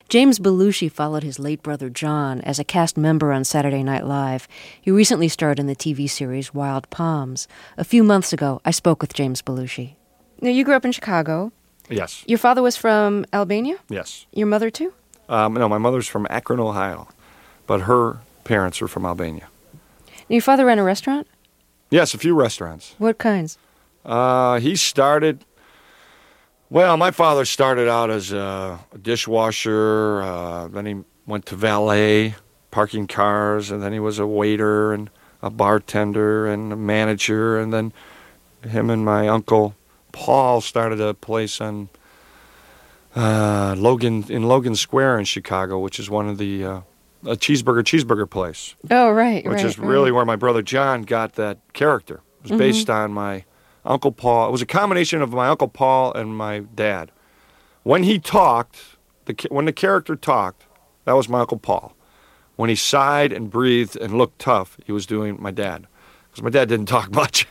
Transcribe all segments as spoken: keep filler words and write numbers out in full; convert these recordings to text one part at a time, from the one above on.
James Belushi followed his late brother John as a cast member on Saturday Night Live. He recently starred in the T V series Wild Palms. A few months ago, I spoke with James Belushi. Now, you grew up in Chicago. Yes. Your father was from Albania? Yes. Your mother, too? Um, no, my mother's from Akron, Ohio, but her parents are from Albania. Your father ran a restaurant? Yes, a few restaurants. What kinds? Uh, he started... Well, my father started out as a dishwasher, uh, then he went to valet, parking cars, and then he was a waiter and a bartender and a manager, and then him and my uncle Paul started a place on uh, Logan in Logan Square in Chicago, which is one of the uh, a cheeseburger cheeseburger place. Oh, right, which right, is really right. where my brother John got that character. It was Mhm. based on my Uncle Paul. It was a combination of my Uncle Paul and my dad. When he talked, the when the character talked, that was my Uncle Paul. When he sighed and breathed and looked tough, he was doing my dad. Because my dad didn't talk much.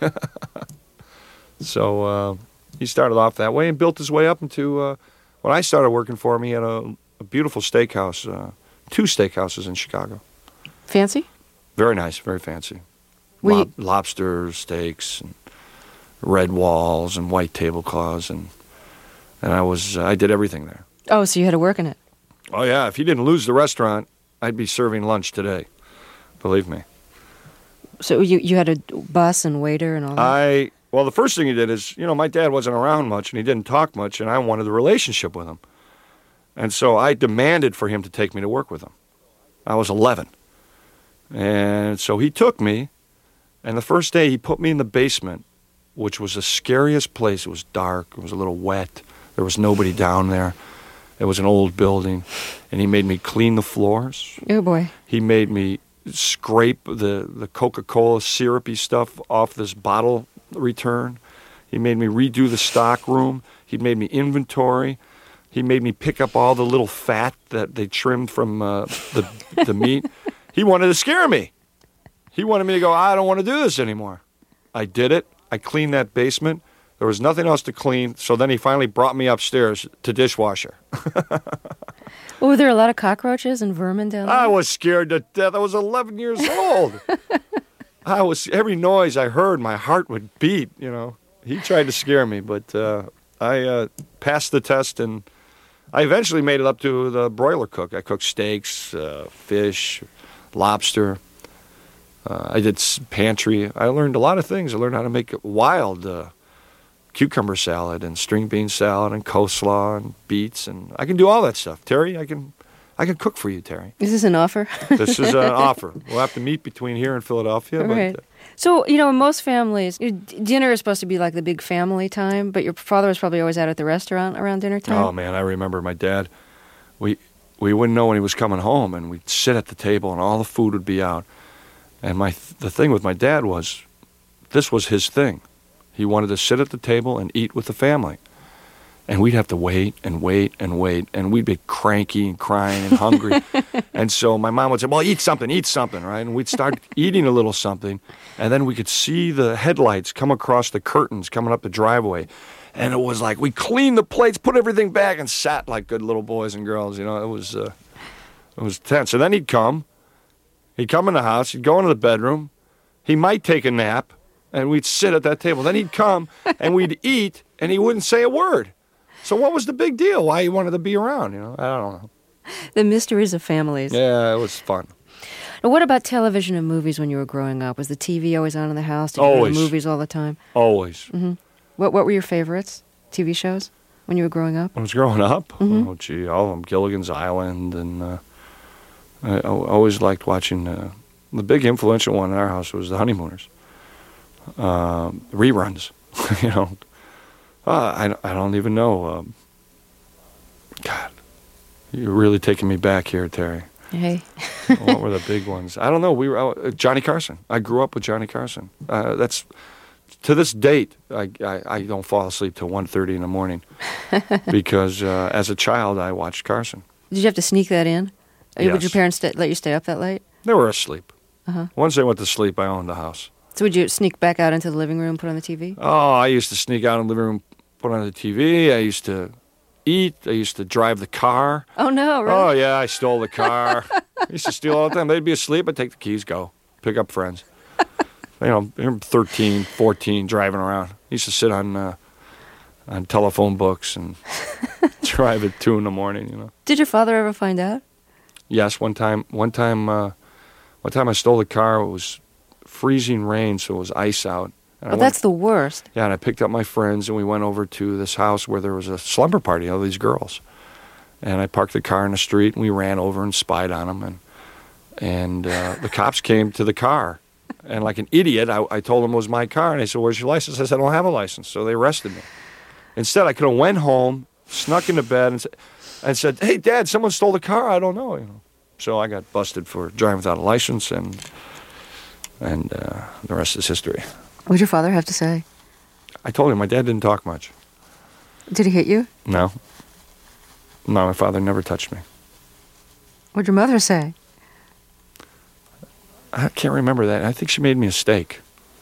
So uh, he started off that way and built his way up into, uh, when I started working for him, he had a, a beautiful steakhouse, uh, two steakhouses in Chicago. Fancy? Very nice, very fancy. Were Lob- you- lobster steaks and red walls and white tablecloths, and and I was I did everything there. Oh, so you had to work in it. Oh yeah, if he didn't lose the restaurant, I'd be serving lunch today. Believe me. So you you had a bus and waiter and all that? I well, the first thing he did is, you know, my dad wasn't around much and he didn't talk much, and I wanted a relationship with him, and so I demanded for him to take me to work with him. I was eleven, and so he took me, and the first day he put me in the basement, which was the scariest place. It was dark. It was a little wet. There was nobody down there. It was an old building. And he made me clean the floors. Oh, boy. He made me scrape the, the Coca-Cola syrupy stuff off this bottle return. He made me redo the stock room. He made me inventory. He made me pick up all the little fat that they trimmed from uh, the, the meat. He wanted to scare me. He wanted me to go, I don't want to do this anymore. I did it. I cleaned that basement. There was nothing else to clean, so then he finally brought me upstairs to dishwasher. Well, were there a lot of cockroaches and vermin down there? I was scared to death. I was eleven years old. I was every noise I heard, my heart would beat. You know, he tried to scare me, but uh, I uh, passed the test, and I eventually made it up to the broiler cook. I cooked steaks, uh, fish, lobster. Uh, I did s- pantry. I learned a lot of things. I learned how to make wild uh, cucumber salad and string bean salad and coleslaw and beets, and I can do all that stuff. Terry, I can, I can cook for you, Terry. Is this an offer? This is an offer. We'll have to meet between here and Philadelphia. But, Right. uh, So, you know, in most families, you know, d- dinner is supposed to be like the big family time, but your father was probably always out at the restaurant around dinner time? oh man, I remember my dad. We we wouldn't know when he was coming home, and we'd sit at the table, and all the food would be out. And my the thing with my dad was, this was his thing. He wanted to sit at the table and eat with the family. And we'd have to wait and wait and wait, and we'd be cranky and crying and hungry. And so my mom would say, well, eat something, eat something, right? And we'd start eating a little something, and then we could see the headlights come across the curtains coming up the driveway. And it was like we cleaned the plates, put everything back, and sat like good little boys and girls. You know, it was, uh, it was tense. And then he'd come. He'd come in the house, he'd go into the bedroom, he might take a nap, and we'd sit at that table. Then he'd come, and we'd eat, and he wouldn't say a word. So what was the big deal? Why he wanted to be around, you know? I don't know. The mysteries of families. Yeah, it was fun. Now, what about television and movies when you were growing up? Was the T V always on in the house? Did you go Always. to movies all the time? Always. hmm What What were your favorites, T V shows, when you were growing up? When I was growing up, Mhm. oh, gee, all of them, Gilligan's Island, and uh, I, I always liked watching, uh, the big influential one in our house was The Honeymooners. Um, reruns, you know. Uh, I, I don't even know. Um, God, you're really taking me back here, Terry. Hey. What were the big ones? I don't know. We were uh, Johnny Carson. I grew up with Johnny Carson. Uh, that's to this date. I, I, I don't fall asleep till one thirty in the morning because uh, as a child I watched Carson. Did you have to sneak that in? Or Would Yes. your parents sta- let you stay up that late? They were asleep. Uh-huh. Once they went to sleep, I owned the house. So would you sneak back out into the living room, put on the T V? Oh, I used to sneak out in the living room, put on the T V. I used to eat. I used to drive the car. Oh, no, really? Oh, yeah, I stole the car. I used to steal all the time. They'd be asleep. I'd take the keys, go. Pick up friends. You know, I'm thirteen, fourteen, driving around. I used to sit on uh, on telephone books and drive at two in the morning, you know. Did your father ever find out? Yes, one time, one time, uh, one time I stole the car. It was freezing rain, so it was ice out. And oh, went, that's the worst. Yeah, and I picked up my friends, and we went over to this house where there was a slumber party, all these girls. And I parked the car in the street, and we ran over and spied on them. And and uh, the cops came to the car. And like an idiot, I, I told them it was my car. And they said, where's your license? I said, I don't have a license. So they arrested me. Instead, I could have went home, snuck into bed, and, and said, hey, Dad, someone stole the car. I don't know. You know. So I got busted for driving without a license, and and uh, the rest is history. What did your father have to say? I told him my dad didn't talk much. Did he hit you? No. No, my father never touched me. What did your mother say? I can't remember that. I think she made me a steak.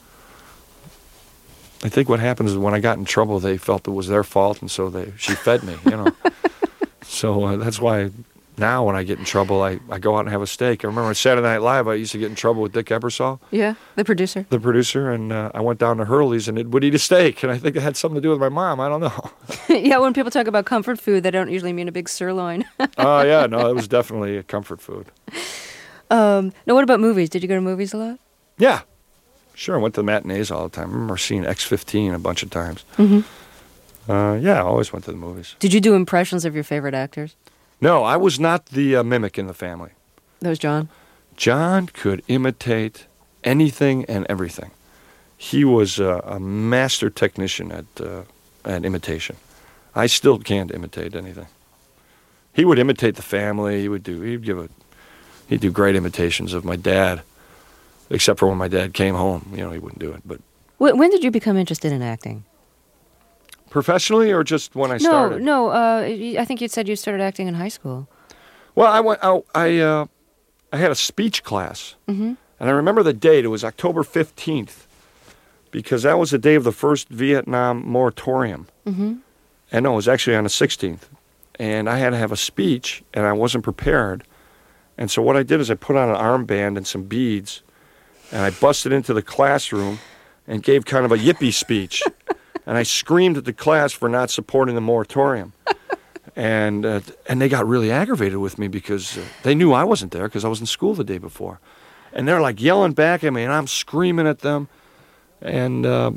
I think what happens is when I got in trouble, they felt it was their fault, and so they she fed me, you know. So uh, that's why now when I get in trouble, I, I go out and have a steak. I remember on Saturday Night Live, I used to get in trouble with Dick Ebersol. Yeah, the producer. The producer, and uh, I went down to Hurley's and it would eat a steak, and I think it had something to do with my mom. I don't know. Yeah, when people talk about comfort food, they don't usually mean a big sirloin. Oh, uh, yeah, no, it was definitely a comfort food. Um, now, what about movies? Did you go to movies a lot? Yeah, sure. I went to the matinees all the time. I remember seeing X fifteen a bunch of times. Mm-hmm. Uh, yeah, I always went to the movies. Did you do impressions of your favorite actors? No, I was not the uh, mimic in the family. That was John? John could imitate anything and everything. He was uh, a master technician at uh, at imitation. I still can't imitate anything. He would imitate the family. He would do. He'd give a. He'd do great imitations of my dad, except for when my dad came home. You know, he wouldn't do it. But when did you become interested in acting? Professionally, or just when I no, started? No, no. Uh, I think you said you started acting in high school. Well, I went. I I, uh, I had a speech class, mm-hmm. and I remember the date. It was October fifteenth, because that was the day of the first Vietnam moratorium. Mm-hmm. And no, it was actually on the sixteenth, and I had to have a speech, and I wasn't prepared. And so what I did is I put on an armband and some beads, and I busted into the classroom and gave kind of a yippee speech. And I screamed at the class for not supporting the moratorium. And uh, and they got really aggravated with me because uh, they knew I wasn't there because I was in school the day before. And they're like yelling back at me, and I'm screaming at them. And uh,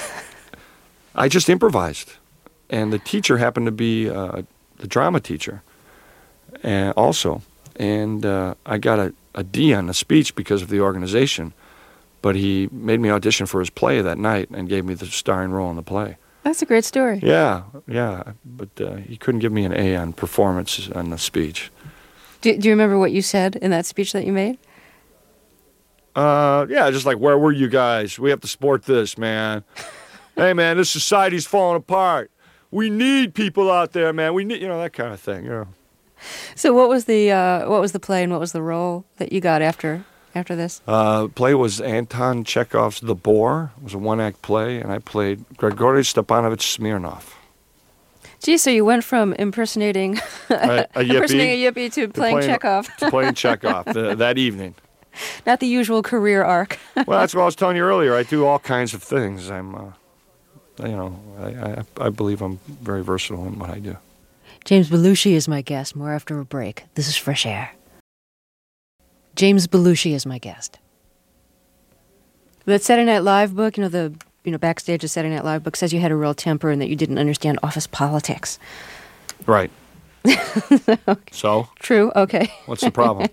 I just improvised. And the teacher happened to be uh, the drama teacher and also. And uh, I got a, a D on the speech because of the organization, but he made me audition for his play that night and gave me the starring role in the play. That's a great story. Yeah, yeah, but uh, he couldn't give me an A on performance on the speech. Do, do you remember what you said in that speech that you made? Uh, yeah, just like, where were you guys? We have to support this, man. Hey, man, this society's falling apart. We need people out there, man. We need, you know, that kind of thing, you know. So what was the uh, what was the play and what was the role that you got after after this? Uh, the play was Anton Chekhov's The Boar. It was a one-act play, and I played Grigory Stepanovich Smirnov. Gee, so you went from impersonating a, a impersonating a yippee to, to playing, playing Chekhov. to playing Chekhov the, that evening. Not the usual career arc. Well, that's what I was telling you earlier. I do all kinds of things. I'm, uh, you know, I, I, I believe I'm very versatile in what I do. James Belushi is my guest. More after a break. This is Fresh Air. James Belushi is my guest. That Saturday Night Live book, you know, the you know backstage of Saturday Night Live book says you had a real temper and that you didn't understand office politics. Right. Okay. So? True. Okay. What's the problem?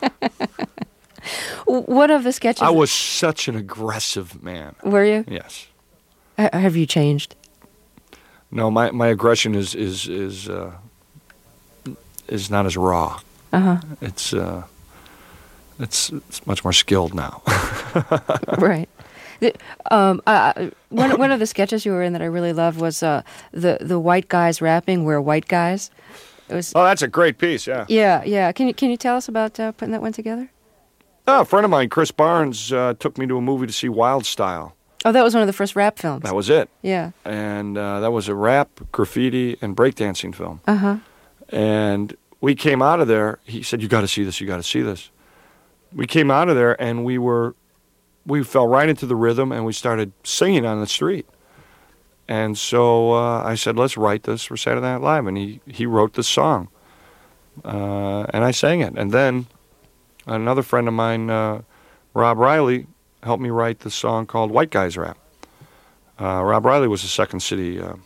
One of the sketches. I was such an aggressive man. Were you? Yes. H- have you changed? No, my, my aggression is is is uh, is not as raw. Uh huh. It's uh, it's it's much more skilled now. Right. The, um, uh, one one of the sketches you were in that I really loved was uh, the the white guys rapping. We're white guys. It was. Oh, that's a great piece. Yeah. Yeah, yeah. Can you can you tell us about uh, putting that one together? Oh, a friend of mine, Chris Barnes, uh, took me to a movie to see Wild Style. Oh, that was one of the first rap films. That was it. Yeah. And uh, that was a rap, graffiti, and breakdancing film. Uh-huh. And we came out of there. He said, you got to see this, you got to see this. We came out of there, and we were, we fell right into the rhythm, and we started singing on the street. And so uh, I said, let's write this for Saturday Night Live. And he, he wrote this song. Uh, and I sang it. And then another friend of mine, uh, Rob Riley, helped me write the song called White Guys Rap. Uh, Rob Riley was a Second City uh,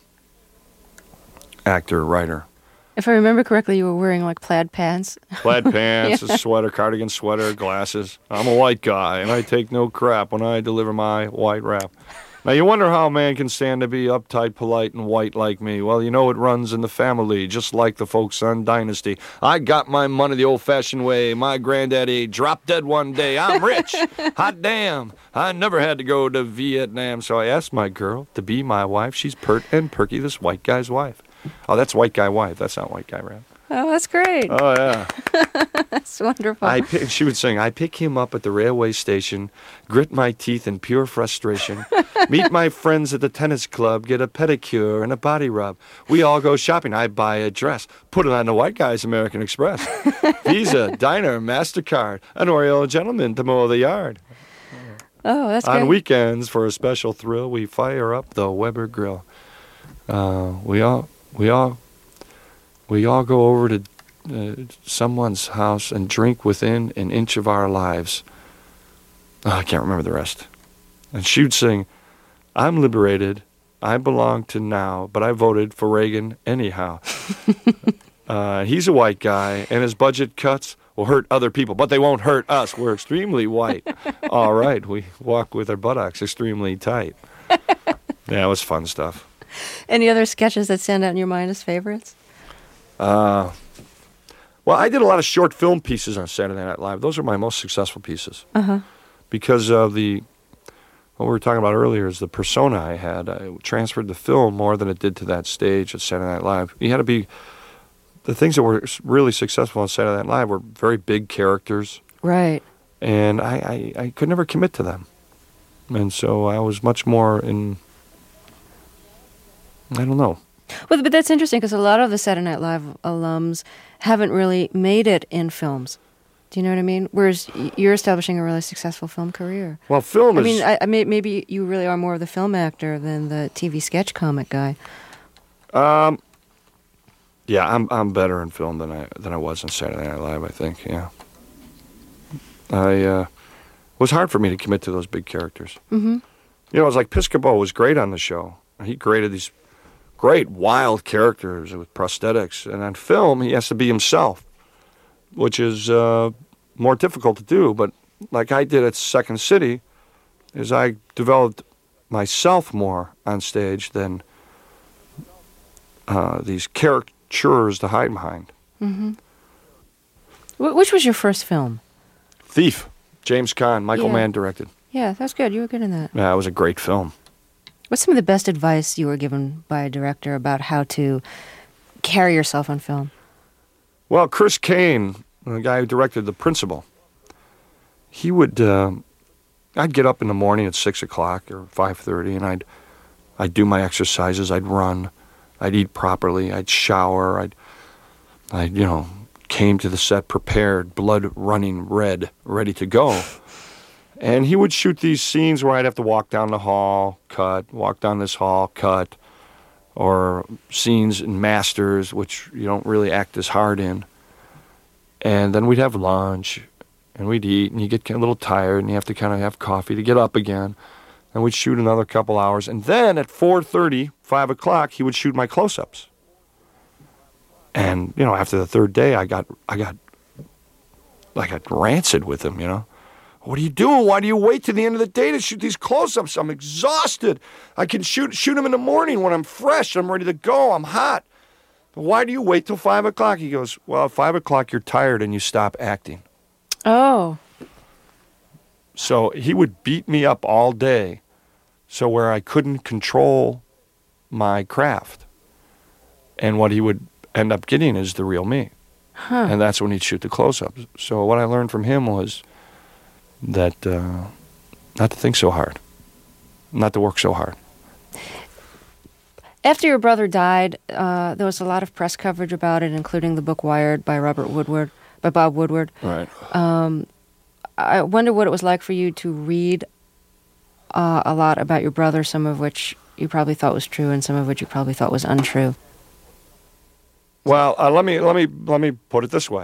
actor, writer. If I remember correctly, you were wearing like plaid pants. Plaid pants, Yeah. a sweater, cardigan sweater, glasses. I'm a white guy, and I take no crap when I deliver my white rap. Now, you wonder how a man can stand to be uptight, polite, and white like me. Well, you know it runs in the family, just like the folks on Dynasty. I got my money the old-fashioned way. My granddaddy dropped dead one day. I'm rich. Hot damn. I never had to go to Vietnam, so I asked my girl to be my wife. She's pert and perky, this white guy's wife. Oh, that's white guy wife. That's not white guy rap. Oh, that's great. Oh, yeah. That's wonderful. I pick, she would sing, I pick him up at the railway station, grit my teeth in pure frustration, meet my friends at the tennis club, get a pedicure and a body rub. We all go shopping. I buy a dress, put it on the white guy's American Express. Visa, diner, MasterCard, an Oriole gentleman to mow the yard. Oh, that's On great. weekends, for a special thrill, we fire up the Weber Grill. Uh, we all, we all, we all go over to uh, someone's house and drink within an inch of our lives. Oh, I can't remember the rest. And she'd sing, I'm liberated, I belong to now, but I voted for Reagan anyhow. uh, he's a white guy, and his budget cuts will hurt other people, but they won't hurt us. We're extremely white. All right, we walk with our buttocks extremely tight. Yeah, it was fun stuff. Any other sketches that stand out in your mind as favorites? Uh, well, I did a lot of short film pieces on Saturday Night Live. Those are my most successful pieces. Uh-huh. Because of the, what we were talking about earlier is the persona I had. I transferred the film more than it did to that stage at Saturday Night Live. You had to be, the things that were really successful on Saturday Night Live were very big characters. Right. And I, I, I could never commit to them. And so I was much more in, I don't know. Well, but that's interesting because a lot of the Saturday Night Live alums haven't really made it in films. Do you know what I mean? Whereas y- you're establishing a really successful film career. Well, film I is... mean, I, I may, maybe you really are more of the film actor than the T V sketch comic guy. Um, yeah, I'm I'm better in film than I than I was on Saturday Night Live, I think, yeah. I, uh, it was hard for me to commit to those big characters. Mm-hmm. You know, it was like Piscopo was great on the show. He created these great, wild characters with prosthetics. And on film, he has to be himself, which is uh, more difficult to do. But like I did at Second City, is I developed myself more on stage than uh, these caricatures to hide behind. Mm-hmm. Wh- which was your first film? Thief, James Caan, Michael Yeah. Mann directed. Yeah, that's good. You were good in that. Yeah, it was a great film. What's some of the best advice you were given by a director about how to carry yourself on film? Well, Chris Kane, the guy who directed The Principal, he would, uh, I'd get up in the morning at six o'clock or five thirty, and I'd, I'd do my exercises, I'd run, I'd eat properly, I'd shower, I'd, I, you know, came to the set prepared, blood running red, ready to go. And he would shoot these scenes where I'd have to walk down the hall, cut, walk down this hall, cut, or scenes in Masters, which you don't really act as hard in. And then we'd have lunch, and we'd eat, and you get a little tired, and you have to kind of have coffee to get up again. And we'd shoot another couple hours. And then at four thirty, five o'clock, he would shoot my close-ups. And, you know, after the third day, I got, I got, I got rancid with him, you know. What are you doing? Why do you wait to the end of the day to shoot these close-ups? I'm exhausted. I can shoot shoot them in the morning when I'm fresh. I'm ready to go. I'm hot. But why do you wait till five o'clock? He goes, well, at five o'clock you're tired and you stop acting. Oh. So he would beat me up all day, so where I couldn't control my craft. And what he would end up getting is the real me. Huh. And that's when he'd shoot the close-ups. So what I learned from him was that uh, not to think so hard. not to work so hard. After your brother died, uh, there was a lot of press coverage about it, including the book Wired by Robert Woodward, by Bob Woodward. Right. Um, I wonder what it was like for you to read uh, a lot about your brother, some of which you probably thought was true, and some of which you probably thought was untrue. Well, uh, let me let me let me put it this way.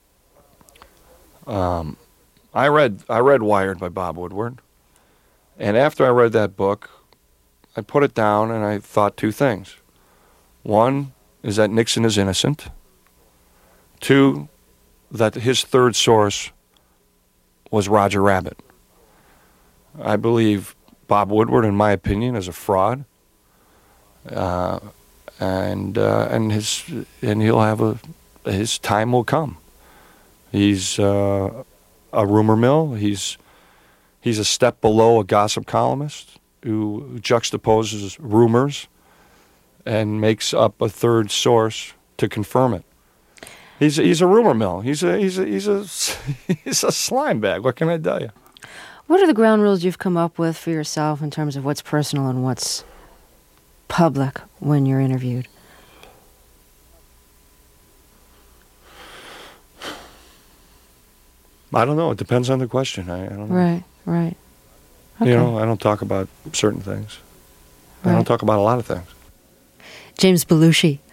Um, I read I read Wired by Bob Woodward, and after I read that book, I put it down and I thought two things. One is that Nixon is innocent. Two, that his third source was Roger Rabbit. I believe Bob Woodward, in my opinion, is a fraud, uh, and uh, and his and he'll have a his time will come. He's uh, a rumor mill. He's he's a step below a gossip columnist who juxtaposes rumors and makes up a third source to confirm it. He's a, he's a rumor mill. He's a he's a he's a he's a slime bag. What can I tell you? What are the ground rules you've come up with for yourself in terms of what's personal and what's public when you're interviewed? I don't know. It depends on the question. I, I don't know. Right, right. Okay. You know, I don't talk about certain things. I Right. don't talk about a lot of things. James Belushi,